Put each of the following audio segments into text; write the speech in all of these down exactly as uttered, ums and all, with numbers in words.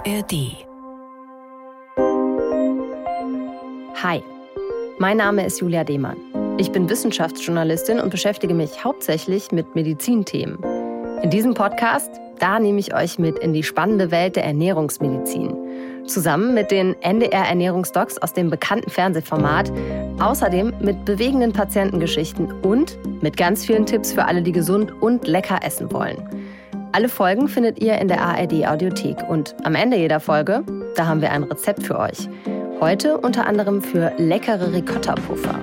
R D. Hi, mein Name ist Julia Demann. Ich bin Wissenschaftsjournalistin und beschäftige mich hauptsächlich mit Medizinthemen. In diesem Podcast, da nehme ich euch mit in die spannende Welt der Ernährungsmedizin. Zusammen mit den N D R-Ernährungsdocs aus dem bekannten Fernsehformat. Außerdem mit bewegenden Patientengeschichten und mit ganz vielen Tipps für alle, die gesund und lecker essen wollen. Alle Folgen findet ihr in der A R D-Audiothek. Und am Ende jeder Folge, da haben wir ein Rezept für euch. Heute unter anderem für leckere Ricotta-Puffer.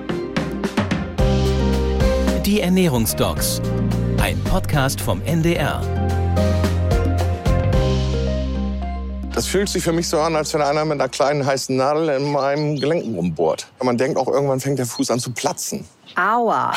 Die Ernährungsdocs. Ein Podcast vom N D R. Das fühlt sich für mich so an, als wenn einer mit einer kleinen heißen Nadel in meinem Gelenken rumbohrt. Man denkt auch, irgendwann fängt der Fuß an zu platzen. Aua!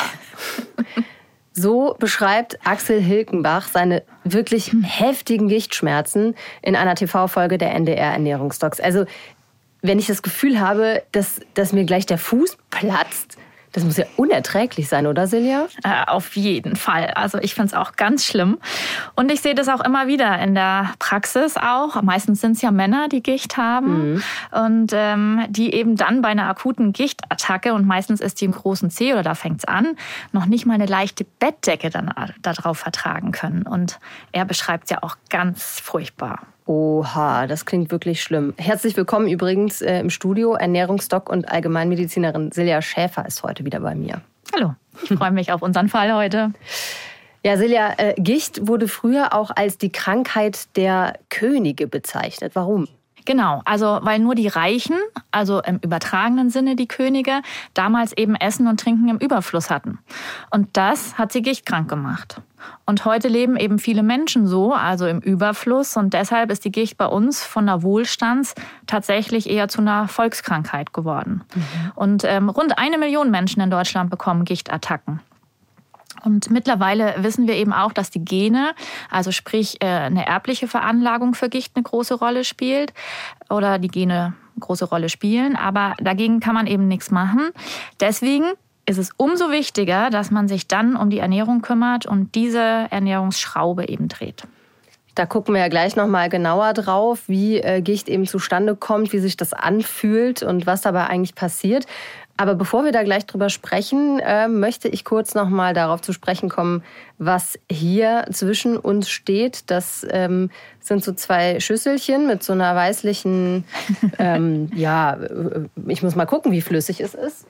So beschreibt Axel Hilkenbach seine wirklich heftigen Gichtschmerzen in einer T V-Folge der N D R-Ernährungsdocs. Also, wenn ich das Gefühl habe, dass, dass mir gleich der Fuß platzt, das muss ja unerträglich sein, oder Silja? Äh, auf jeden Fall. Also ich finde es auch ganz schlimm. Und ich sehe das auch immer wieder in der Praxis auch. Meistens sind es ja Männer, die Gicht haben. Mhm. Und ähm, die eben dann bei einer akuten Gichtattacke, und meistens ist die im großen Zeh oder da fängt es an, noch nicht mal eine leichte Bettdecke dann darauf vertragen können. Und er beschreibt es ja auch ganz furchtbar. Oha, das klingt wirklich schlimm. Herzlich willkommen übrigens äh, im Studio. Ernährungsdoc und Allgemeinmedizinerin Silja Schäfer ist heute wieder bei mir. Hallo, ich freue mich auf unseren Fall heute. Ja, Silja, äh, Gicht wurde früher auch als die Krankheit der Könige bezeichnet. Warum? Genau, also weil nur die Reichen, also im übertragenen Sinne die Könige, damals eben Essen und Trinken im Überfluss hatten. Und das hat sie gichtkrank gemacht. Und heute leben eben viele Menschen so, also im Überfluss. Und deshalb ist die Gicht bei uns von der Wohlstands tatsächlich eher zu einer Volkskrankheit geworden. Mhm. Und ähm, rund eine Million Menschen in Deutschland bekommen Gichtattacken. Und mittlerweile wissen wir eben auch, dass die Gene, also sprich eine erbliche Veranlagung für Gicht, eine große Rolle spielt oder die Gene eine große Rolle spielen. Aber dagegen kann man eben nichts machen. Deswegen ist es umso wichtiger, dass man sich dann um die Ernährung kümmert und diese Ernährungsschraube eben dreht. Da gucken wir ja gleich noch mal genauer drauf, wie äh, Gicht eben zustande kommt, wie sich das anfühlt und was dabei eigentlich passiert. Aber bevor wir da gleich drüber sprechen, äh, möchte ich kurz noch mal darauf zu sprechen kommen, was hier zwischen uns steht. Das ähm, sind so zwei Schüsselchen mit so einer weißlichen, ähm, ja, ich muss mal gucken, wie flüssig es ist.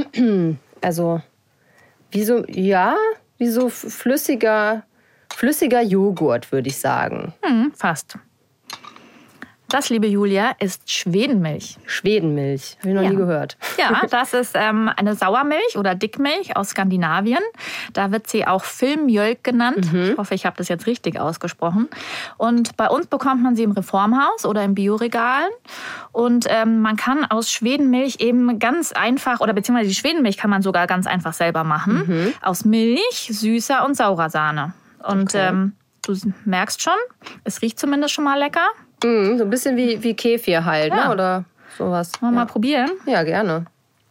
Also, wie so, ja, wie so flüssiger, flüssiger Joghurt, würde ich sagen. Hm, fast. Das, liebe Julia, ist Schwedenmilch. Schwedenmilch, habe ich noch ja. nie gehört. Ja, das ist ähm, eine Sauermilch oder Dickmilch aus Skandinavien. Da wird sie auch Filmjölk genannt. Mhm. Ich hoffe, ich habe das jetzt richtig ausgesprochen. Und bei uns bekommt man sie im Reformhaus oder in Bioregalen. Und ähm, man kann aus Schwedenmilch eben ganz einfach, oder beziehungsweise die Schwedenmilch kann man sogar ganz einfach selber machen. Mhm. Aus Milch, süßer und saurer Sahne. Und okay. ähm, du merkst schon, es riecht zumindest schon mal lecker. Mm, so ein bisschen wie, wie Kefir halt, ja. ne? Oder sowas. Wollen wir ja. mal probieren? Ja, gerne.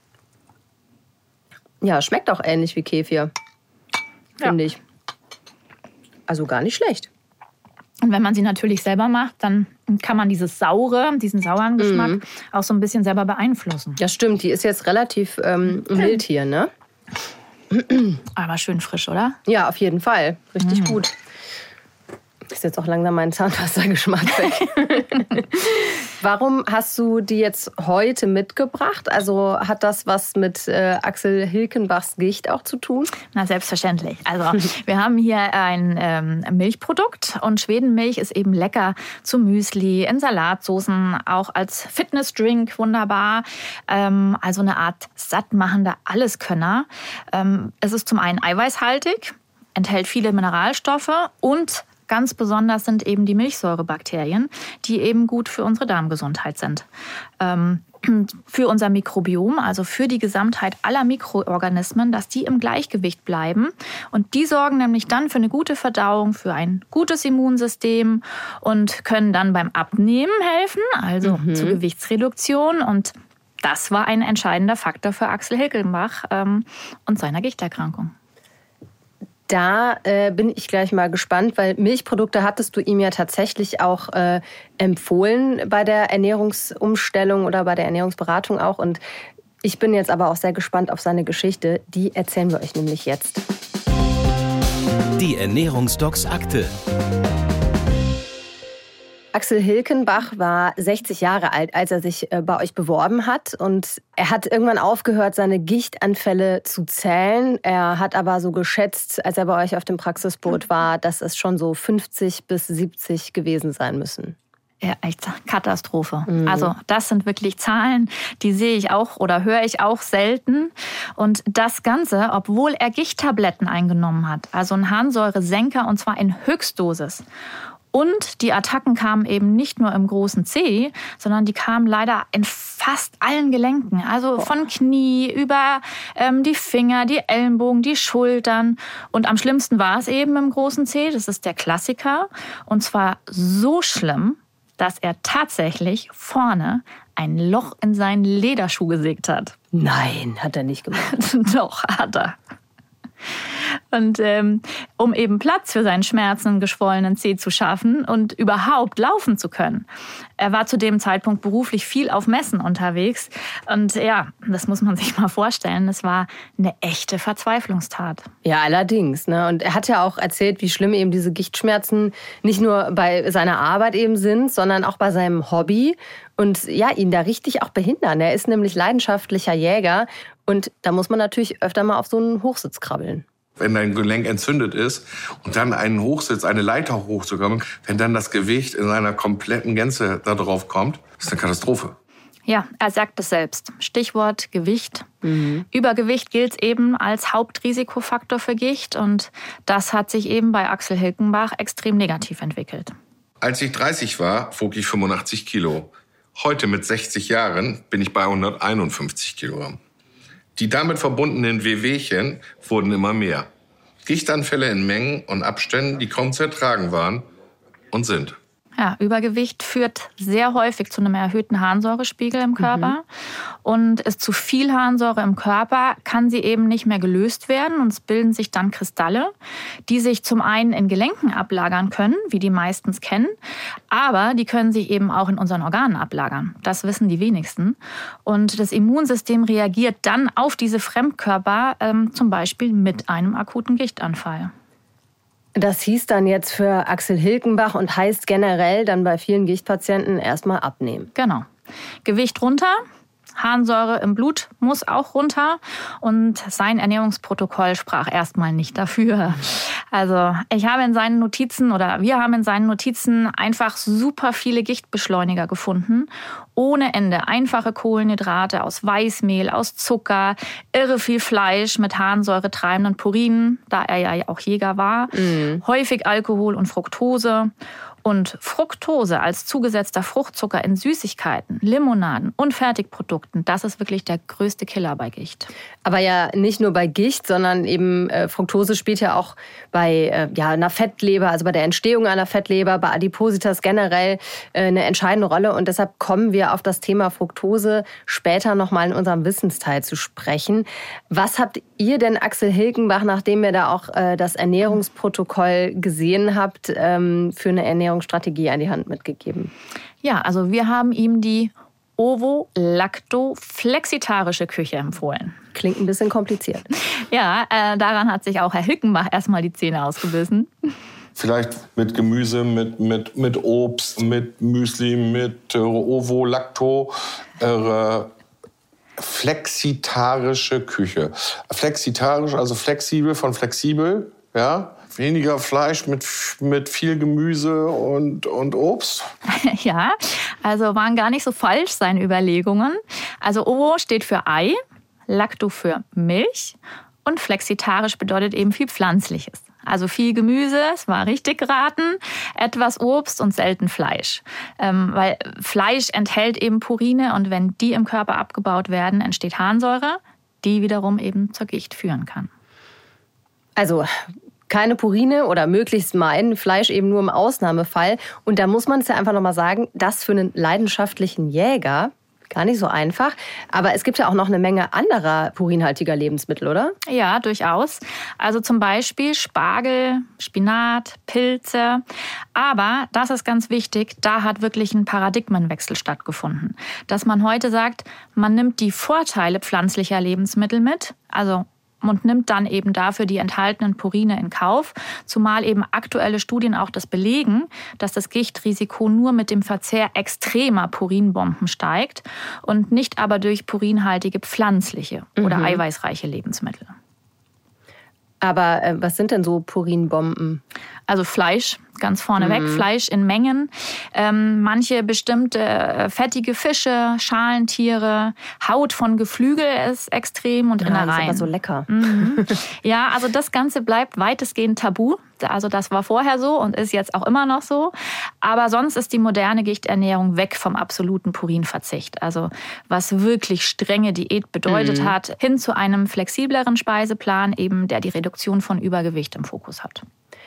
Ja, schmeckt auch ähnlich wie Kefir, finde ja. ich. Also gar nicht schlecht. Und wenn man sie natürlich selber macht, dann kann man dieses saure, diesen sauren Geschmack mm. auch so ein bisschen selber beeinflussen. Das stimmt, die ist jetzt relativ ähm, mild hier, ne? Aber schön frisch, oder? Ja, auf jeden Fall. Richtig mm. gut. Ist jetzt auch langsam mein Zahnpasta-Geschmack weg. Warum hast du die jetzt heute mitgebracht? Also hat das was mit äh, Axel Hilkenbachs Gicht auch zu tun? Na, selbstverständlich. Also wir haben hier ein ähm, Milchprodukt und Schwedenmilch ist eben lecker zu Müsli, in Salatsoßen, auch als Fitnessdrink wunderbar. Ähm, also eine Art sattmachender Alleskönner. Ähm, es ist zum einen eiweißhaltig, enthält viele Mineralstoffe und ganz besonders sind eben die Milchsäurebakterien, die eben gut für unsere Darmgesundheit sind. Ähm, für unser Mikrobiom, also für die Gesamtheit aller Mikroorganismen, dass die im Gleichgewicht bleiben. Und die sorgen nämlich dann für eine gute Verdauung, für ein gutes Immunsystem und können dann beim Abnehmen helfen, also mhm. zur Gewichtsreduktion. Und das war ein entscheidender Faktor für Axel Hilkenbach ähm, und seiner Gichterkrankung. Da äh, bin ich gleich mal gespannt, weil Milchprodukte hattest du ihm ja tatsächlich auch äh, empfohlen bei der Ernährungsumstellung oder bei der Ernährungsberatung auch. Und ich bin jetzt aber auch sehr gespannt auf seine Geschichte. Die erzählen wir euch nämlich jetzt. Die Ernährungsdocs Akte. Axel Hilkenbach war sechzig Jahre alt, als er sich bei euch beworben hat. Und er hat irgendwann aufgehört, seine Gichtanfälle zu zählen. Er hat aber so geschätzt, als er bei euch auf dem Praxisboot war, dass es schon so fünfzig bis siebzig gewesen sein müssen. Ja, echt Katastrophe. Mhm. Also das sind wirklich Zahlen, die sehe ich auch oder höre ich auch selten. Und das Ganze, obwohl er Gichttabletten eingenommen hat, also ein Harnsäuresenker und zwar in Höchstdosis. Und die Attacken kamen eben nicht nur im großen Zeh, sondern die kamen leider in fast allen Gelenken. Also von Knie über ähm, die Finger, die Ellenbogen, die Schultern. Und am schlimmsten war es eben im großen Zeh. Das ist der Klassiker. Und zwar so schlimm, dass er tatsächlich vorne ein Loch in seinen Lederschuh gesägt hat. Nein, hat er nicht gemacht. Doch, hat er. Und ähm, um eben Platz für seinen schmerzenden, geschwollenen Zeh zu schaffen und überhaupt laufen zu können. Er war zu dem Zeitpunkt beruflich viel auf Messen unterwegs. Und ja, das muss man sich mal vorstellen, es war eine echte Verzweiflungstat. Ja, allerdings. Ne? Und er hat ja auch erzählt, wie schlimm eben diese Gichtschmerzen nicht nur bei seiner Arbeit eben sind, sondern auch bei seinem Hobby. Und ja, ihn da richtig auch behindern. Er ist nämlich leidenschaftlicher Jäger. Und da muss man natürlich öfter mal auf so einen Hochsitz krabbeln. Wenn dein Gelenk entzündet ist und dann einen Hochsitz, eine Leiter hochzukommen, wenn dann das Gewicht in seiner kompletten Gänze da drauf kommt, ist eine Katastrophe. Ja, er sagt es selbst. Stichwort Gewicht. Mhm. Übergewicht gilt eben als Hauptrisikofaktor für Gicht. Und das hat sich eben bei Axel Hilkenbach extrem negativ entwickelt. Als ich dreißig war, wog ich fünfundachtzig Kilo. Heute mit sechzig Jahren bin ich bei hunderteinundfünfzig Kilogramm. Die damit verbundenen Wehwehchen wurden immer mehr. Gichtanfälle in Mengen und Abständen, die kaum zu ertragen waren und sind. Ja, Übergewicht führt sehr häufig zu einem erhöhten Harnsäurespiegel im Körper. Mhm. Und ist zu viel Harnsäure im Körper, kann sie eben nicht mehr gelöst werden. Und es bilden sich dann Kristalle, die sich zum einen in Gelenken ablagern können, wie die meistens kennen. Aber die können sich eben auch in unseren Organen ablagern. Das wissen die wenigsten. Und das Immunsystem reagiert dann auf diese Fremdkörper, ähm, zum Beispiel mit einem akuten Gichtanfall. Das hieß dann jetzt für Axel Hilkenbach und heißt generell dann bei vielen Gichtpatienten erstmal abnehmen. Genau. Gewicht runter, Harnsäure im Blut muss auch runter und sein Ernährungsprotokoll sprach erstmal nicht dafür. Also ich habe in seinen Notizen oder wir haben in seinen Notizen einfach super viele Gichtbeschleuniger gefunden. Ohne Ende einfache Kohlenhydrate aus Weißmehl, aus Zucker, irre viel Fleisch mit harnsäuretreibenden Purinen, da er ja auch Jäger war, mhm. häufig Alkohol und Fructose. Und Fructose als zugesetzter Fruchtzucker in Süßigkeiten, Limonaden und Fertigprodukten, das ist wirklich der größte Killer bei Gicht. Aber ja nicht nur bei Gicht, sondern eben äh, Fructose spielt ja auch bei äh, ja, einer Fettleber, also bei der Entstehung einer Fettleber, bei Adipositas generell äh, eine entscheidende Rolle. Und deshalb kommen wir auf das Thema Fructose später nochmal in unserem Wissensteil zu sprechen. Was habt ihr denn, Axel Hilkenbach, nachdem ihr da auch äh, das Ernährungsprotokoll gesehen habt, ähm, für eine Ernährungsstrategie an die Hand mitgegeben? Ja, also wir haben ihm die ovo-lacto-flexitarische Küche empfohlen. Klingt ein bisschen kompliziert. Ja, äh, daran hat sich auch Herr Hilkenbach erstmal die Zähne ausgebissen. Vielleicht mit Gemüse, mit, mit, mit Obst, mit Müsli, mit äh, ovo-lacto, äh, flexitarische Küche. Flexitarisch, also flexibel von flexibel, ja. Weniger Fleisch mit, mit viel Gemüse und, und Obst? Ja, also waren gar nicht so falsch seine Überlegungen. Also Ovo steht für Ei, Lacto für Milch und flexitarisch bedeutet eben viel Pflanzliches. Also viel Gemüse, es war richtig geraten, etwas Obst und selten Fleisch. Ähm, weil Fleisch enthält eben Purine und wenn die im Körper abgebaut werden, entsteht Harnsäure, die wiederum eben zur Gicht führen kann. Also keine Purine oder möglichst meiden, Fleisch eben nur im Ausnahmefall. Und da muss man es ja einfach nochmal sagen, das für einen leidenschaftlichen Jäger Gar nicht so einfach. Aber es gibt ja auch noch eine Menge anderer purinhaltiger Lebensmittel, oder? Ja, durchaus. Also zum Beispiel Spargel, Spinat, Pilze. Aber, das ist ganz wichtig, da hat wirklich ein Paradigmenwechsel stattgefunden. Dass man heute sagt, man nimmt die Vorteile pflanzlicher Lebensmittel mit, also und nimmt dann eben dafür die enthaltenen Purine in Kauf, zumal eben aktuelle Studien auch das belegen, dass das Gichtrisiko nur mit dem Verzehr extremer Purinbomben steigt und nicht aber durch purinhaltige pflanzliche oder mhm. eiweißreiche Lebensmittel. Aber äh, was sind denn so Purinbomben? Also Fleisch, ganz vorneweg, mhm. Fleisch in Mengen. Ähm, manche bestimmte äh, fettige Fische, Schalentiere, Haut von Geflügel ist extrem und ja, Innereien. Das ist aber so lecker. Mhm. Ja, also das Ganze bleibt weitestgehend tabu. Also das war vorher so und ist jetzt auch immer noch so. Aber sonst ist die moderne Gichternährung weg vom absoluten Purinverzicht. Also was wirklich strenge Diät bedeutet mhm. hat, hin zu einem flexibleren Speiseplan, eben der die Reduktion von Übergewicht im Fokus hat.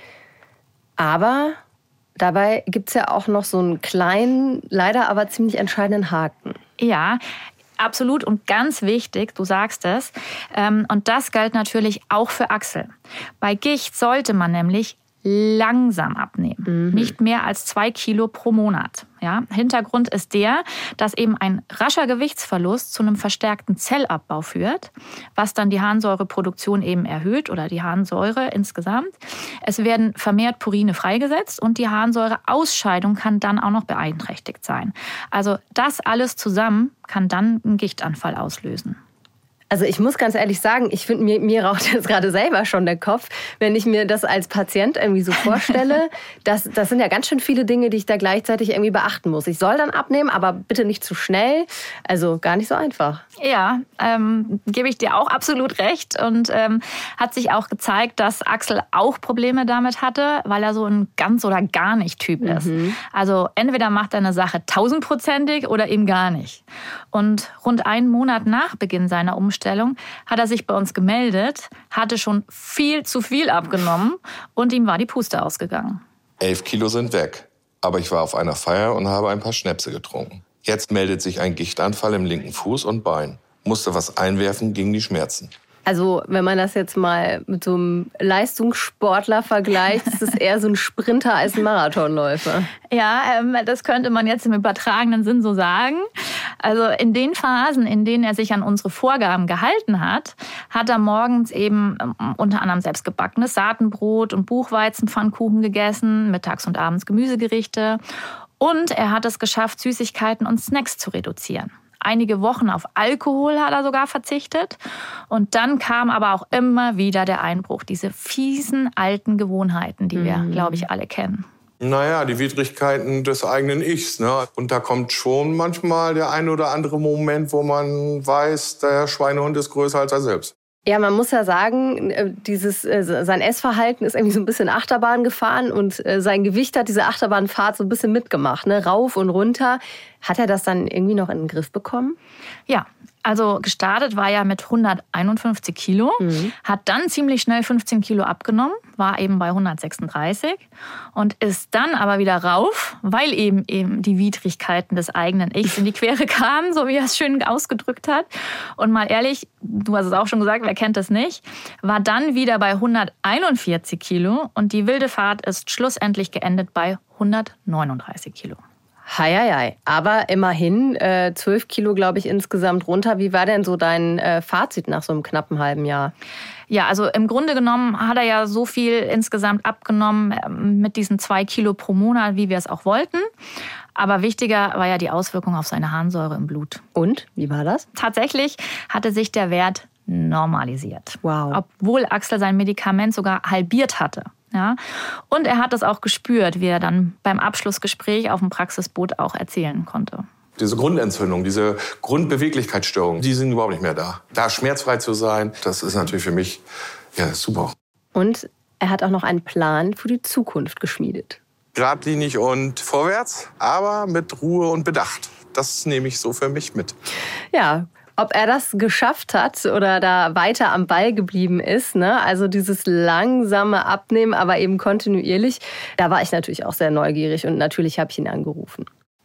Aber dabei gibt es ja auch noch so einen kleinen, leider aber ziemlich entscheidenden Haken. Ja, absolut und ganz wichtig, du sagst es. Und das gilt natürlich auch für Axel. Bei Gicht sollte man nämlich langsam abnehmen. Mhm. Nicht mehr als zwei Kilo pro Monat. Ja, Hintergrund ist der, dass eben ein rascher Gewichtsverlust zu einem verstärkten Zellabbau führt, was dann die Harnsäureproduktion eben erhöht oder die Harnsäure insgesamt. Es werden vermehrt Purine freigesetzt und die Harnsäureausscheidung kann dann auch noch beeinträchtigt sein. Also das alles zusammen kann dann einen Gichtanfall auslösen. Also ich muss ganz ehrlich sagen, ich finde, mir, mir raucht jetzt gerade selber schon der Kopf, wenn ich mir das als Patient irgendwie so vorstelle. Das, das sind ja ganz schön viele Dinge, die ich da gleichzeitig irgendwie beachten muss. Ich soll dann abnehmen, aber bitte nicht zu schnell. Also gar nicht so einfach. Ja, ähm, gebe ich dir auch absolut recht. Und ähm, hat sich auch gezeigt, dass Axel auch Probleme damit hatte, weil er so ein ganz oder gar nicht Typ ist. Mhm. Also entweder macht er eine Sache tausendprozentig oder eben gar nicht. Und rund einen Monat nach Beginn seiner Umstellung hat er sich bei uns gemeldet, hatte schon viel zu viel abgenommen und ihm war die Puste ausgegangen. Elf Kilo sind weg, aber ich war auf einer Feier und habe ein paar Schnäpse getrunken. Jetzt meldet sich ein Gichtanfall im linken Fuß und Bein. Musste was einwerfen gegen die Schmerzen. Also wenn man das jetzt mal mit so einem Leistungssportler vergleicht, ist es eher so ein Sprinter als ein Marathonläufer. Ja, ähm, das könnte man jetzt im übertragenen Sinn so sagen. Also in den Phasen, in denen er sich an unsere Vorgaben gehalten hat, hat er morgens eben ähm, unter anderem selbstgebackenes Saatenbrot und Buchweizenpfannkuchen gegessen, mittags und abends Gemüsegerichte. Und er hat es geschafft, Süßigkeiten und Snacks zu reduzieren. Einige Wochen auf Alkohol hat er sogar verzichtet. Und dann kam aber auch immer wieder der Einbruch. Diese fiesen alten Gewohnheiten, die wir, glaube ich, alle kennen. Naja, die Widrigkeiten des eigenen Ichs. Ne? Und da kommt schon manchmal der ein oder andere Moment, wo man weiß, der Schweinehund ist größer als er selbst. Ja, man muss ja sagen, dieses, sein Essverhalten ist irgendwie so ein bisschen Achterbahn gefahren und sein Gewicht hat diese Achterbahnfahrt so ein bisschen mitgemacht, ne? Rauf und runter. Hat er das dann irgendwie noch in den Griff bekommen? Ja, also gestartet war er mit hunderteinundfünfzig Kilo, mhm. hat dann ziemlich schnell fünfzehn Kilo abgenommen, war eben bei hundertsechsunddreißig und ist dann aber wieder rauf, weil eben eben die Widrigkeiten des eigenen Ichs in die Quere kamen, so wie er es schön ausgedrückt hat. Und mal ehrlich, du hast es auch schon gesagt, wer kennt das nicht, war dann wieder bei hunderteinundvierzig Kilo und die wilde Fahrt ist schlussendlich geendet bei hundertneununddreißig Kilo. Hei, hei, hei. Aber immerhin äh, zwölf Kilo, glaube ich, insgesamt runter. Wie war denn so dein äh, Fazit nach so einem knappen halben Jahr? Ja, also im Grunde genommen hat er ja so viel insgesamt abgenommen mit diesen zwei Kilo pro Monat, wie wir es auch wollten. Aber wichtiger war ja die Auswirkung auf seine Harnsäure im Blut. Und? Wie war das? Tatsächlich hatte sich der Wert normalisiert. Wow. Obwohl Axel sein Medikament sogar halbiert hatte. Ja, und er hat das auch gespürt, wie er dann beim Abschlussgespräch auf dem Praxisboot auch erzählen konnte. Diese Grundentzündung, diese Grundbeweglichkeitsstörung, die sind überhaupt nicht mehr da. Da schmerzfrei zu sein, das ist natürlich für mich ja, super. Und er hat auch noch einen Plan für die Zukunft geschmiedet. Geradlinig und vorwärts, aber mit Ruhe und Bedacht. Das nehme ich so für mich mit. Ja. Ob er das geschafft hat oder da weiter am Ball geblieben ist, ne? Also dieses langsame Abnehmen, aber eben kontinuierlich, da war ich natürlich auch sehr neugierig und natürlich habe ich ihn angerufen.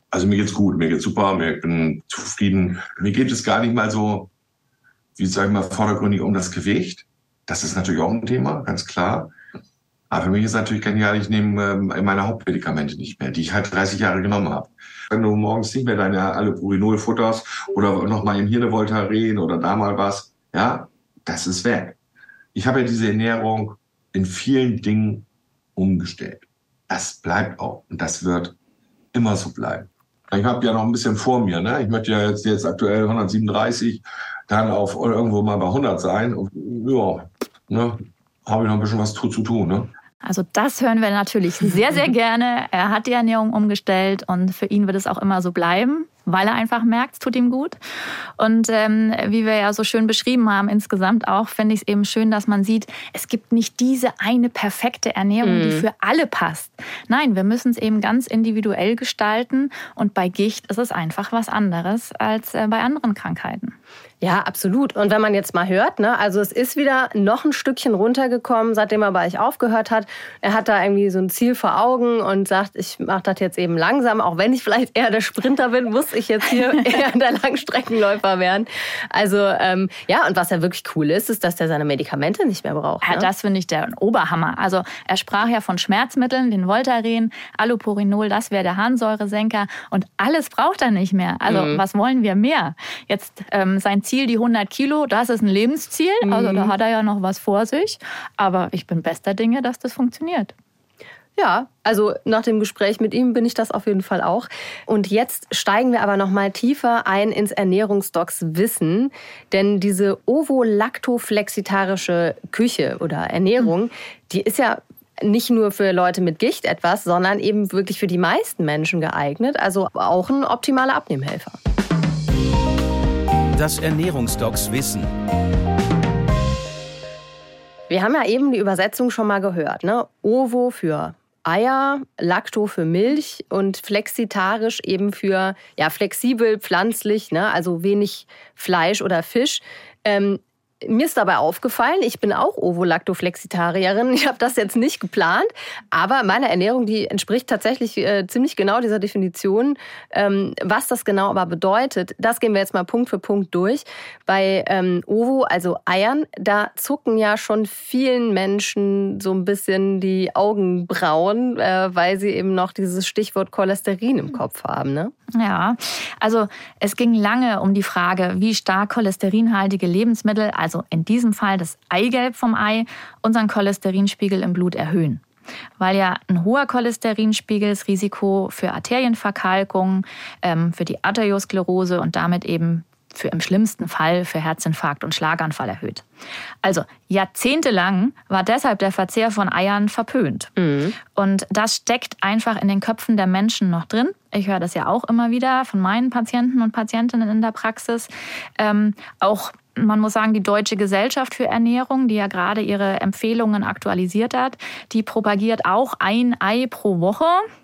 Also mir geht's gut, mir geht's super, ich bin zufrieden. Mir geht es gar nicht mal so, wie sag ich mal, vordergründig um das Gewicht. Das ist natürlich auch ein Thema, ganz klar. Aber für mich ist natürlich genial, ich nehme ähm, meine Hauptmedikamente nicht mehr, die ich halt dreißig Jahre genommen habe. Wenn du morgens nicht mehr deine Allopurinol futterst oder noch mal hier eine Voltaren oder da mal was, ja, das ist weg. Ich habe ja diese Ernährung in vielen Dingen umgestellt. Das bleibt auch und das wird immer so bleiben. Ich habe ja noch ein bisschen vor mir, ne? Ich möchte ja jetzt, jetzt aktuell hundertsiebenunddreißig, dann auf irgendwo mal bei hundert sein. Und ja, ne, habe ich noch ein bisschen was zu, zu tun, ne? Also das hören wir natürlich sehr, sehr gerne. Er hat die Ernährung umgestellt und für ihn wird es auch immer so bleiben, weil er einfach merkt, es tut ihm gut. Und ähm, wie wir ja so schön beschrieben haben, insgesamt auch, finde ich es eben schön, dass man sieht, es gibt nicht diese eine perfekte Ernährung, mhm. die für alle passt. Nein, wir müssen es eben ganz individuell gestalten und bei Gicht ist es einfach was anderes als äh, bei anderen Krankheiten. Ja, absolut. Und wenn man jetzt mal hört, ne, also es ist wieder noch ein Stückchen runtergekommen, seitdem er bei euch aufgehört hat. Er hat da irgendwie so ein Ziel vor Augen und sagt, ich mache das jetzt eben langsam, auch wenn ich vielleicht eher der Sprinter bin, muss ich jetzt hier eher der Langstreckenläufer werden. Also ähm, ja, und was ja wirklich cool ist, ist, dass er seine Medikamente nicht mehr braucht. Ja, ne? Das finde ich der Oberhammer. Also er sprach ja von Schmerzmitteln, den Voltaren, Allopurinol, das wäre der Harnsäuresenker und alles braucht er nicht mehr. Also mhm. was wollen wir mehr? Jetzt ähm, sein Ziel, die hundert Kilo, das ist ein Lebensziel. Also da hat er ja noch was vor sich. Aber ich bin bester Dinge, dass das funktioniert. Ja, also nach dem Gespräch mit ihm bin ich das auf jeden Fall auch. Und jetzt steigen wir aber noch mal tiefer ein ins Ernährungsdocs-Wissen. Denn diese ovo-lacto-flexitarische Küche oder Ernährung, die ist ja nicht nur für Leute mit Gicht etwas, sondern eben wirklich für die meisten Menschen geeignet. Also auch ein optimaler Abnehmhelfer. Das Ernährungsdocs-Wissen. Wir haben ja eben die Übersetzung schon mal gehört, ne? Ovo für Eier, Lacto für Milch und flexitarisch eben für ja, flexibel, pflanzlich, ne? Also wenig Fleisch oder Fisch. Ähm, Mir ist dabei aufgefallen, ich bin auch Ovo-Lacto-Flexitarierin. Ich habe das jetzt nicht geplant, aber meine Ernährung, die entspricht tatsächlich äh, ziemlich genau dieser Definition. Ähm, was das genau aber bedeutet, das gehen wir jetzt mal Punkt für Punkt durch. Bei ähm, Ovo, also Eiern, da zucken ja schon vielen Menschen so ein bisschen die Augenbrauen, äh, weil sie eben noch dieses Stichwort Cholesterin im Kopf haben, ne? Ja, also es ging lange um die Frage, wie stark cholesterinhaltige Lebensmittel, also in diesem Fall das Eigelb vom Ei, unseren Cholesterinspiegel im Blut erhöhen. Weil ja ein hoher Cholesterinspiegel das Risiko für Arterienverkalkung, ähm, für die Arteriosklerose und damit eben für im schlimmsten Fall für Herzinfarkt und Schlaganfall erhöht. Also jahrzehntelang war deshalb der Verzehr von Eiern verpönt. Mhm. Und das steckt einfach in den Köpfen der Menschen noch drin. Ich höre das ja auch immer wieder von meinen Patienten und Patientinnen in der Praxis. Ähm, auch man muss sagen, die Deutsche Gesellschaft für Ernährung, die ja gerade ihre Empfehlungen aktualisiert hat, die propagiert auch ein Ei pro Woche.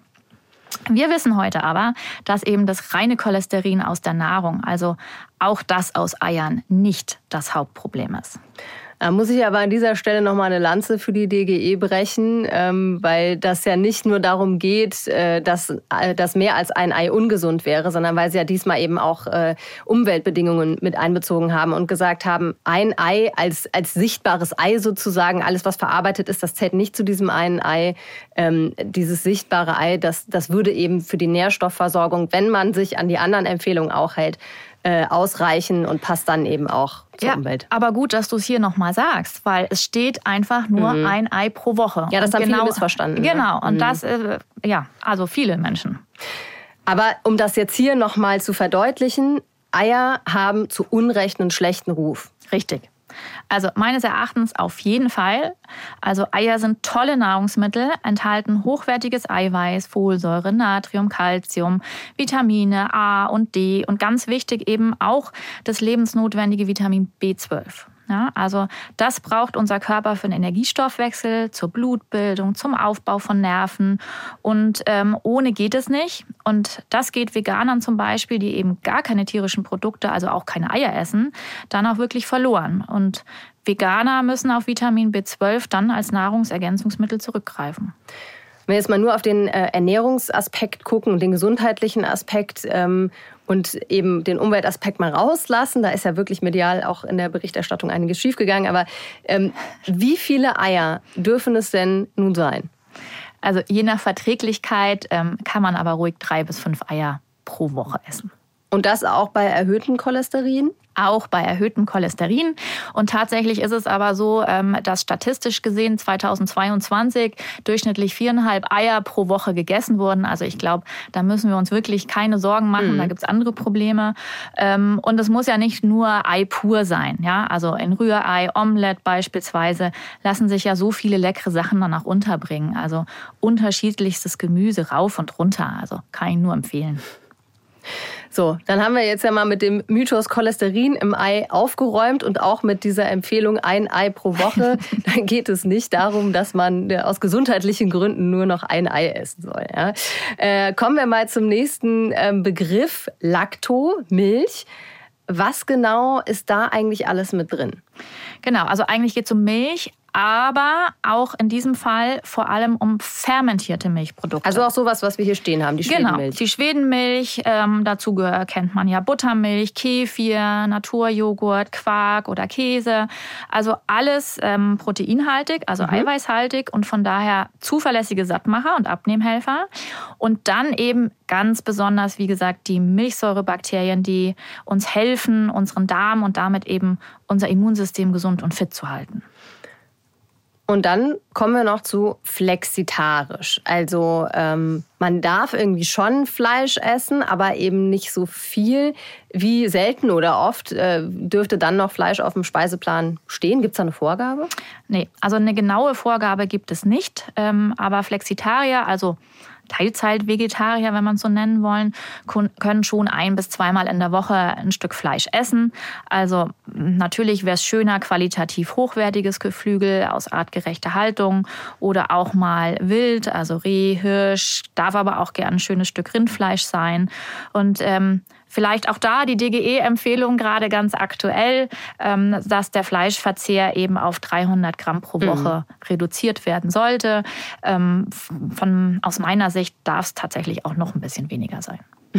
Wir wissen heute aber, dass eben das reine Cholesterin aus der Nahrung, also auch das aus Eiern, nicht das Hauptproblem ist. Da muss ich aber an dieser Stelle nochmal eine Lanze für die D G E brechen, ähm, weil das ja nicht nur darum geht, äh, dass, äh, dass mehr als ein Ei ungesund wäre, sondern weil sie ja diesmal eben auch äh, Umweltbedingungen mit einbezogen haben und gesagt haben, ein Ei als, als sichtbares Ei sozusagen, alles was verarbeitet ist, das zählt nicht zu diesem einen Ei. Ähm, dieses sichtbare Ei, das, das würde eben für die Nährstoffversorgung, wenn man sich an die anderen Empfehlungen auch hält, Äh, ausreichen und passt dann eben auch zur ja, Umwelt. Aber gut, dass du es hier nochmal sagst, weil es steht einfach nur mhm. ein Ei pro Woche. Ja, das und haben genau, viele missverstanden. Genau, ne? und mhm. das, äh, ja, also viele Menschen. Aber um das jetzt hier nochmal zu verdeutlichen, Eier haben zu Unrecht einen schlechten Ruf. Richtig. Also meines Erachtens auf jeden Fall. Also Eier sind tolle Nahrungsmittel, enthalten hochwertiges Eiweiß, Folsäure, Natrium, Calcium, Vitamine A und D und ganz wichtig eben auch das lebensnotwendige Vitamin B zwölf. Ja, also das braucht unser Körper für den Energiestoffwechsel, zur Blutbildung, zum Aufbau von Nerven und ähm, ohne geht es nicht. Und das geht Veganern zum Beispiel, die eben gar keine tierischen Produkte, also auch keine Eier essen, dann auch wirklich verloren. Und Veganer müssen auf Vitamin B zwölf dann als Nahrungsergänzungsmittel zurückgreifen. Wenn wir jetzt mal nur auf den äh, Ernährungsaspekt gucken und den gesundheitlichen Aspekt ähm, und eben den Umweltaspekt mal rauslassen, da ist ja wirklich medial auch in der Berichterstattung einiges schiefgegangen. Aber ähm, wie viele Eier dürfen es denn nun sein? Also je nach Verträglichkeit ähm, kann man aber ruhig drei bis fünf Eier pro Woche essen. Und das auch bei erhöhtem Cholesterin? Auch bei erhöhtem Cholesterin. Und tatsächlich ist es aber so, dass statistisch gesehen zweitausendzweiundzwanzig durchschnittlich viereinhalb Eier pro Woche gegessen wurden. Also ich glaube, da müssen wir uns wirklich keine Sorgen machen. Mhm. Da gibt es andere Probleme. Und es muss ja nicht nur Ei pur sein. Ja? Also in Rührei, Omelette beispielsweise lassen sich ja so viele leckere Sachen danach unterbringen. Also unterschiedlichstes Gemüse rauf und runter. Also kann ich nur empfehlen. So, dann haben wir jetzt ja mal mit dem Mythos Cholesterin im Ei aufgeräumt und auch mit dieser Empfehlung ein Ei pro Woche. Dann geht es nicht darum, dass man aus gesundheitlichen Gründen nur noch ein Ei essen soll. Ja. Äh, kommen wir mal zum nächsten ähm, Begriff, Lacto, Milch. Was genau ist da eigentlich alles mit drin? Genau, also eigentlich geht es um Milch, aber auch in diesem Fall vor allem um fermentierte Milchprodukte. Also auch sowas, was wir hier stehen haben, die Schwedenmilch. Genau, die Schwedenmilch, ähm, dazu kennt man ja Buttermilch, Kefir, Naturjoghurt, Quark oder Käse. Also alles ähm, proteinhaltig, also mhm. eiweißhaltig und von daher zuverlässige Sattmacher und Abnehmhelfer. Und dann eben ganz besonders, wie gesagt, die Milchsäurebakterien, die uns helfen, unseren Darm und damit eben unser Immunsystem gesund und fit zu halten. Und dann kommen wir noch zu flexitarisch. Also ähm, man darf irgendwie schon Fleisch essen, aber eben nicht so viel. Wie selten oder oft äh, dürfte dann noch Fleisch auf dem Speiseplan stehen? Gibt es da eine Vorgabe? Nee, also eine genaue Vorgabe gibt es nicht. Ähm, aber Flexitarier, also Teilzeit-Vegetarier, wenn man es so nennen wollen, können schon ein- bis zweimal in der Woche ein Stück Fleisch essen. Also natürlich wäre es schöner, qualitativ hochwertiges Geflügel aus artgerechter Haltung oder auch mal Wild, also Reh, Hirsch, darf aber auch gern ein schönes Stück Rindfleisch sein. Und ähm, vielleicht auch da die D G E-Empfehlung gerade ganz aktuell, ähm, dass der Fleischverzehr eben auf dreihundert Gramm pro Woche mhm. reduziert werden sollte. Ähm, von, aus meiner Sicht darf es tatsächlich auch noch ein bisschen weniger sein.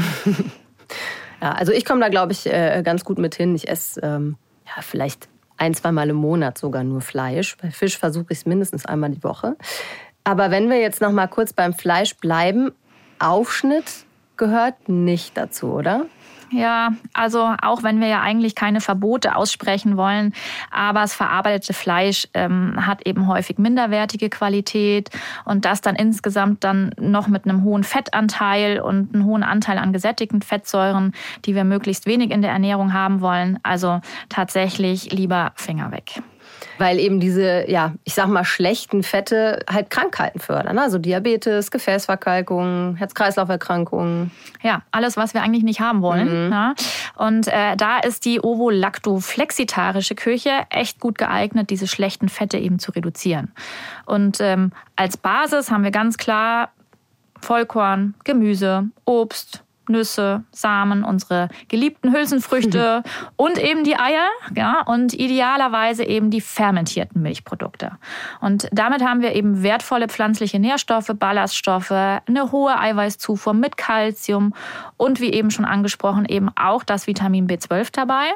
Ja, also ich komme da, glaube ich, ganz gut mit hin. Ich esse ähm, ja, vielleicht ein, zweimal im Monat sogar nur Fleisch. Bei Fisch versuche ich es mindestens einmal die Woche. Aber wenn wir jetzt noch mal kurz beim Fleisch bleiben, Aufschnitt gehört nicht dazu, oder? Ja, also auch wenn wir ja eigentlich keine Verbote aussprechen wollen, aber das verarbeitete Fleisch ähm, hat eben häufig minderwertige Qualität und das dann insgesamt dann noch mit einem hohen Fettanteil und einem hohen Anteil an gesättigten Fettsäuren, die wir möglichst wenig in der Ernährung haben wollen. Also tatsächlich lieber Finger weg. Weil eben diese, ja, ich sag mal, schlechten Fette halt Krankheiten fördern. Also Diabetes, Gefäßverkalkung, Herz-Kreislauf-Erkrankungen. Ja, alles, was wir eigentlich nicht haben wollen. Mhm. Ja. Und äh, da ist die ovo-lacto-flexitarische Küche echt gut geeignet, diese schlechten Fette eben zu reduzieren. Und ähm, als Basis haben wir ganz klar Vollkorn, Gemüse, Obst, Nüsse, Samen, unsere geliebten Hülsenfrüchte und eben die Eier, ja, und idealerweise eben die fermentierten Milchprodukte. Und damit haben wir eben wertvolle pflanzliche Nährstoffe, Ballaststoffe, eine hohe Eiweißzufuhr mit Kalzium und wie eben schon angesprochen eben auch das Vitamin B zwölf dabei.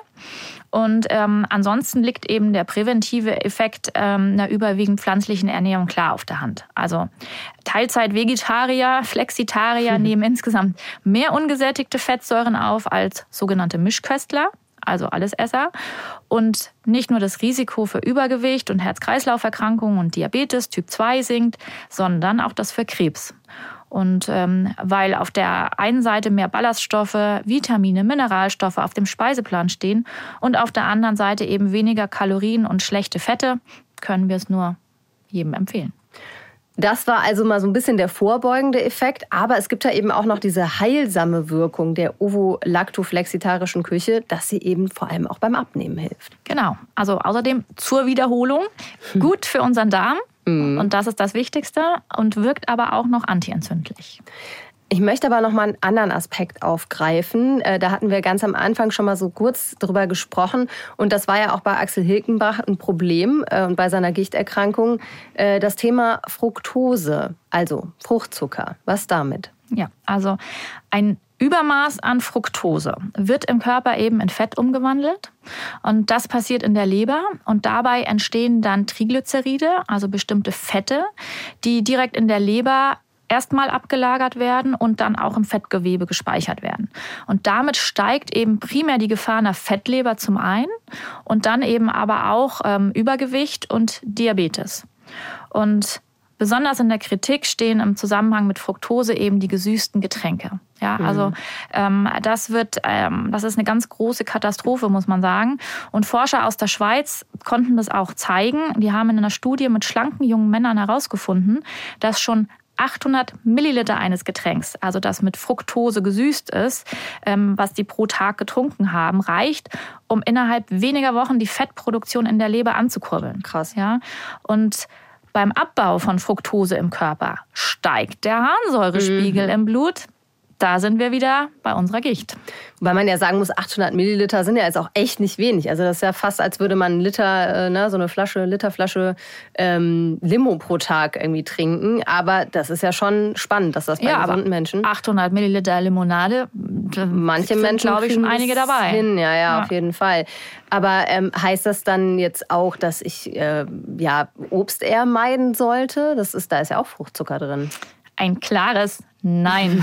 Und ähm, ansonsten liegt eben der präventive Effekt ähm, einer überwiegend pflanzlichen Ernährung klar auf der Hand. Also Teilzeit-Vegetarier, Flexitarier mhm. nehmen insgesamt mehr ungesättigte Fettsäuren auf als sogenannte Mischköstler, also Allesesser. Und nicht nur das Risiko für Übergewicht und Herz-Kreislauf-Erkrankungen und Diabetes Typ zwei sinkt, sondern auch das für Krebs. Und ähm, weil auf der einen Seite mehr Ballaststoffe, Vitamine, Mineralstoffe auf dem Speiseplan stehen und auf der anderen Seite eben weniger Kalorien und schlechte Fette, können wir es nur jedem empfehlen. Das war also mal so ein bisschen der vorbeugende Effekt, aber es gibt ja eben auch noch diese heilsame Wirkung der ovo-lacto-flexitarischen Küche, dass sie eben vor allem auch beim Abnehmen hilft. Genau, also außerdem zur Wiederholung gut für unseren Darm. Und das ist das Wichtigste und wirkt aber auch noch antientzündlich. Ich möchte aber noch mal einen anderen Aspekt aufgreifen. Da hatten wir ganz am Anfang schon mal so kurz drüber gesprochen. Und das war ja auch bei Axel Hilkenbach ein Problem und bei seiner Gichterkrankung. Das Thema Fructose, also Fruchtzucker. Was damit? Ja, also ein Übermaß an Fructose wird im Körper eben in Fett umgewandelt. Und das passiert in der Leber. Und dabei entstehen dann Triglyceride, also bestimmte Fette, die direkt in der Leber erstmal abgelagert werden und dann auch im Fettgewebe gespeichert werden. Und damit steigt eben primär die Gefahr einer Fettleber zum einen und dann eben aber auch ähm, Übergewicht und Diabetes. Und besonders in der Kritik stehen im Zusammenhang mit Fructose eben die gesüßten Getränke. Ja, also ähm, das wird, ähm, das ist eine ganz große Katastrophe, muss man sagen. Und Forscher aus der Schweiz konnten das auch zeigen. Die haben in einer Studie mit schlanken jungen Männern herausgefunden, dass schon achthundert Milliliter eines Getränks, also das mit Fructose gesüßt ist, ähm, was die pro Tag getrunken haben, reicht, um innerhalb weniger Wochen die Fettproduktion in der Leber anzukurbeln. Krass. Ja, und beim Abbau von Fructose im Körper steigt der Harnsäurespiegel mhm. im Blut. Da sind wir wieder bei unserer Gicht. Weil man ja sagen muss, achthundert Milliliter sind ja jetzt auch echt nicht wenig. Also das ist ja fast, als würde man einen Liter, äh, ne, so eine Flasche, Literflasche ähm, Limo pro Tag irgendwie trinken. Aber das ist ja schon spannend, dass das bei ja, gesunden Menschen... achthundert Milliliter Limonade, manche sind, Menschen, glaube ich, schon einige dabei. Hin. Ja, ja, ja, auf jeden Fall. Aber ähm, heißt das dann jetzt auch, dass ich äh, ja, Obst eher meiden sollte? Das ist, da ist ja auch Fruchtzucker drin. Ein klares Nein.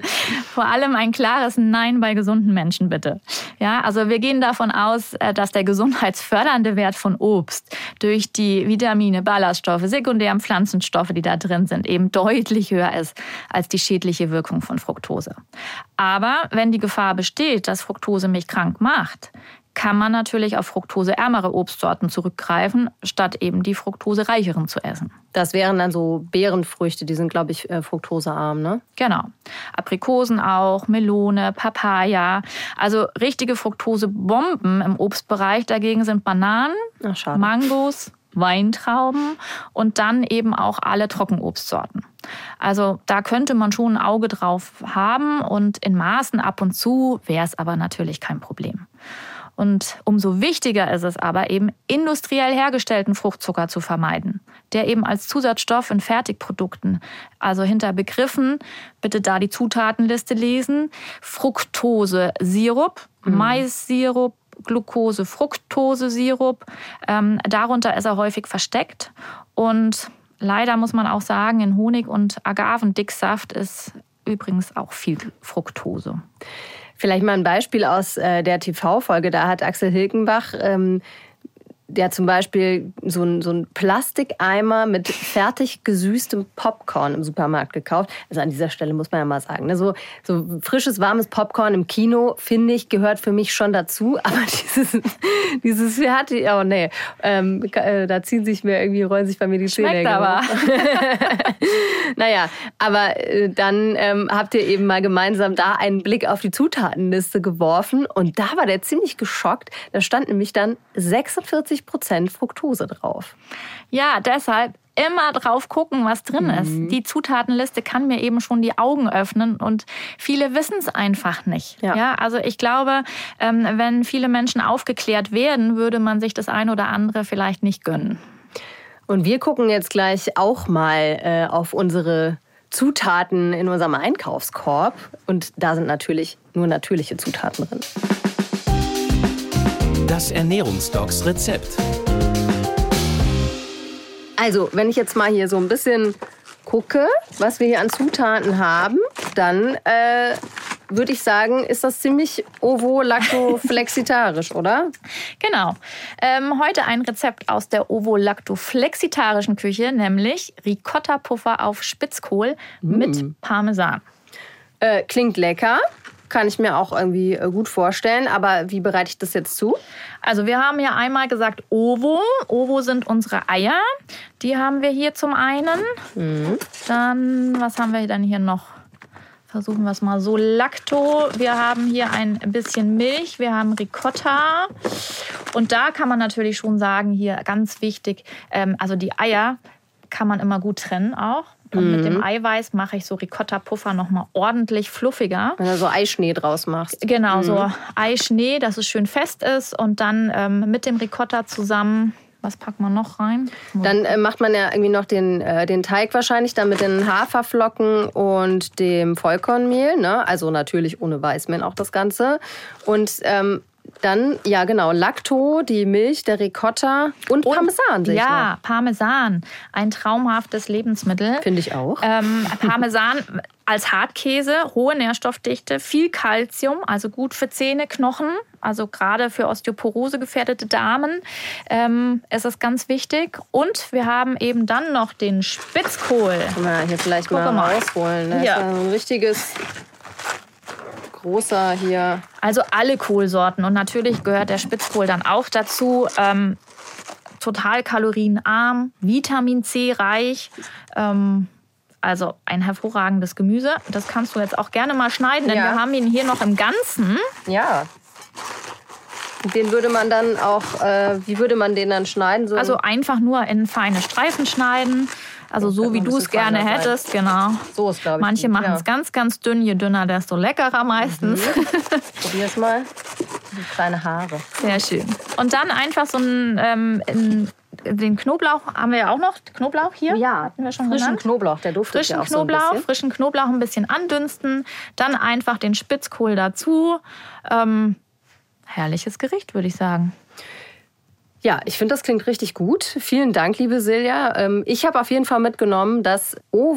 Vor allem ein klares Nein bei gesunden Menschen, bitte. Ja, also wir gehen davon aus, dass der gesundheitsfördernde Wert von Obst durch die Vitamine, Ballaststoffe, sekundären Pflanzenstoffe, die da drin sind, eben deutlich höher ist als die schädliche Wirkung von Fructose. Aber wenn die Gefahr besteht, dass Fructose mich krank macht, kann man natürlich auf fruktoseärmere Obstsorten zurückgreifen, statt eben die fruktosereicheren zu essen. Das wären dann so Beerenfrüchte, die sind, glaube ich, fruktosearm, ne? Genau. Aprikosen auch, Melone, Papaya. Also richtige Fructosebomben im Obstbereich dagegen sind Bananen, Ach, Mangos, Weintrauben und dann eben auch alle Trockenobstsorten. Also da könnte man schon ein Auge drauf haben und in Maßen ab und zu wäre es aber natürlich kein Problem. Und umso wichtiger ist es aber eben, industriell hergestellten Fruchtzucker zu vermeiden, der eben als Zusatzstoff in Fertigprodukten, also hinter Begriffen, bitte da die Zutatenliste lesen, Fructose-Sirup, mhm. Mais-Sirup, Glucose-Fructose-Sirup, ähm, darunter ist er häufig versteckt. Und leider muss man auch sagen, in Honig und Agavendicksaft ist übrigens auch viel Fructose. Vielleicht mal ein Beispiel aus äh, der T V-Folge. Da hat Axel Hilkenbach, ähm, der zum Beispiel so ein, so ein Plastikeimer mit fertig gesüßtem Popcorn im Supermarkt gekauft. Also an dieser Stelle muss man ja mal sagen, ne? so, so frisches, warmes Popcorn im Kino, finde ich, gehört für mich schon dazu. Aber dieses, dieses fertig, oh nee, ähm, da ziehen sich mir irgendwie, rollen sich bei mir die Zähne. Schmeckt aber. Naja, aber äh, dann ähm, habt ihr eben mal gemeinsam da einen Blick auf die Zutatenliste geworfen und da war der ziemlich geschockt. Da stand nämlich dann sechsundvierzig Prozent Fructose drauf. Ja, deshalb immer drauf gucken, was drin ist. Mhm. Die Zutatenliste kann mir eben schon die Augen öffnen und viele wissen es einfach nicht. Ja. Ja, also ich glaube, wenn viele Menschen aufgeklärt werden, würde man sich das ein oder andere vielleicht nicht gönnen. Und wir gucken jetzt gleich auch mal äh, auf unsere Zutaten in unserem Einkaufskorb. Und da sind natürlich nur natürliche Zutaten drin. Das Ernährungsdocs-Rezept. Also, wenn ich jetzt mal hier so ein bisschen gucke, was wir hier an Zutaten haben, dann äh, würde ich sagen, ist das ziemlich ovo-lacto-flexitarisch, oder? Genau. Ähm, heute ein Rezept aus der ovo-lacto-flexitarischen Küche, nämlich Ricotta-Puffer auf Spitzkohl mm. mit Parmesan. Äh, klingt lecker. Kann ich mir auch irgendwie gut vorstellen. Aber wie bereite ich das jetzt zu? Also wir haben ja einmal gesagt Ovo. Ovo sind unsere Eier. Die haben wir hier zum einen. Mhm. Dann, was haben wir dann hier noch? Versuchen wir es mal so. Lacto. Wir haben hier ein bisschen Milch. Wir haben Ricotta. Und da kann man natürlich schon sagen, hier ganz wichtig, ähm, also die Eier kann man immer gut trennen auch. Und Mhm. mit dem Eiweiß mache ich so Ricotta-Puffer nochmal ordentlich fluffiger. Wenn du so Eischnee draus machst. Genau, Mhm. so Eischnee, dass es schön fest ist. Und dann ähm, mit dem Ricotta zusammen, was packt man noch rein? Dann äh, macht man ja irgendwie noch den, äh, den Teig wahrscheinlich dann mit den Haferflocken und dem Vollkornmehl. Ne? Also natürlich ohne Weißmehl auch das Ganze. Und ähm, dann, ja genau, Lacto, die Milch, der Ricotta und, und Parmesan. Sehe ich Ja, noch. Parmesan. Ein traumhaftes Lebensmittel. Finde ich auch. Ähm, Parmesan als Hartkäse, hohe Nährstoffdichte, viel Kalzium, also gut für Zähne, Knochen, also gerade für Osteoporose gefährdete Damen ähm, ist es ganz wichtig. Und wir haben eben dann noch den Spitzkohl. Kann man hier vielleicht Guck mal, mal. rausholen. Das Ja. ist ja so ein richtiges großer hier. Also alle Kohlsorten und natürlich gehört der Spitzkohl dann auch dazu. Ähm, total kalorienarm, Vitamin C reich. Ähm, also ein hervorragendes Gemüse. Das kannst du jetzt auch gerne mal schneiden, denn Ja. wir haben ihn hier noch im Ganzen. Ja. Den würde man dann auch, äh, wie würde man den dann schneiden? So Also einfach nur in feine Streifen schneiden. Also Das so könnte wie ein du es bisschen gerne feiner sein. hättest, genau. so ist, glaube ich. Manche gut, machen ja. es ganz, ganz dünn. Je dünner, desto leckerer meistens. Probier es mal. So kleine Haare. Sehr schön. Und dann einfach so ein, ähm, in, den Knoblauch haben wir ja auch noch. Knoblauch hier. Hatten wir schon frischen genannt. Knoblauch, der duftet Frischen ja auch Knoblauch, so ein bisschen. frischen Knoblauch ein bisschen andünsten. Dann einfach den Spitzkohl dazu. Ähm, herrliches Gericht, würde ich sagen. Ja, ich finde, das klingt richtig gut. Vielen Dank, liebe Silja. Ähm, Ich habe auf jeden Fall mitgenommen, dass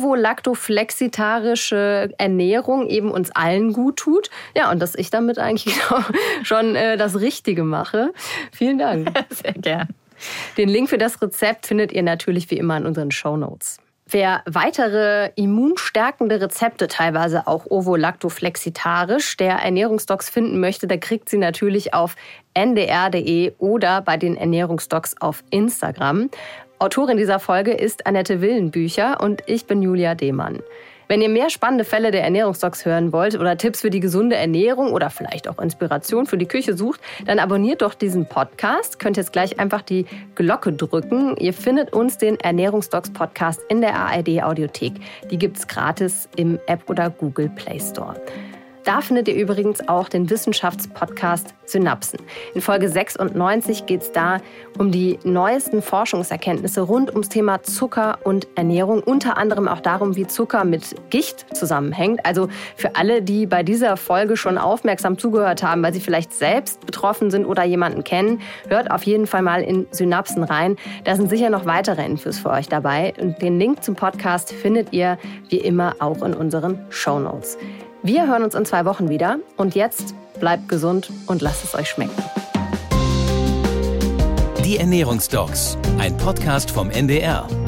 ovo-lacto-flexitarische Ernährung eben uns allen gut tut. Ja, und dass ich damit eigentlich genau schon äh, das Richtige mache. Vielen Dank. Sehr gern. Den Link für das Rezept findet ihr natürlich wie immer in unseren Shownotes. Wer weitere immunstärkende Rezepte, teilweise auch ovo-lacto-flexitarisch, der Ernährungsdocs finden möchte, der kriegt sie natürlich auf n d r punkt d e oder bei den Ernährungsdocs auf Instagram. Autorin dieser Folge ist Annette Willenbücher und ich bin Julia Demann. Wenn ihr mehr spannende Fälle der Ernährungsdocs hören wollt oder Tipps für die gesunde Ernährung oder vielleicht auch Inspiration für die Küche sucht, dann abonniert doch diesen Podcast. Könnt jetzt gleich einfach die Glocke drücken. Ihr findet uns, den Ernährungsdocs Podcast, in der A R D Audiothek. Die gibt's gratis im App oder Google Play Store. Da findet ihr übrigens auch den Wissenschaftspodcast Synapsen. In Folge sechsundneunzig geht es da um die neuesten Forschungserkenntnisse rund ums Thema Zucker und Ernährung. Unter anderem auch darum, wie Zucker mit Gicht zusammenhängt. Also für alle, die bei dieser Folge schon aufmerksam zugehört haben, weil sie vielleicht selbst betroffen sind oder jemanden kennen, hört auf jeden Fall mal in Synapsen rein. Da sind sicher noch weitere Infos für euch dabei. Und den Link zum Podcast findet ihr wie immer auch in unseren Shownotes. Wir hören uns in zwei Wochen wieder und jetzt bleibt gesund und lasst es euch schmecken. Die Ernährungsdocs, ein Podcast vom N D R.